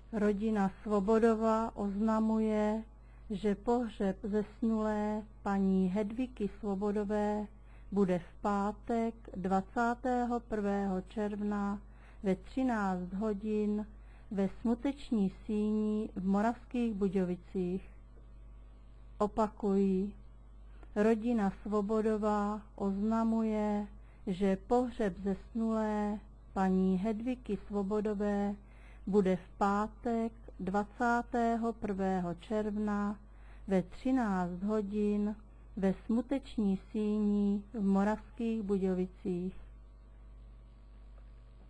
Rodina Svobodova oznamuje, že pohřeb zesnulé paní Hedviky Svobodové bude v pátek 21. června ve 13 hodin ve smuteční síni v Moravských Budějovicích. Opakuji, rodina Svobodová oznamuje, že pohřeb zesnulé paní Hedviky Svobodové bude v pátek 21. června ve 13 hodin ve smuteční síni v Moravských Budějovicích.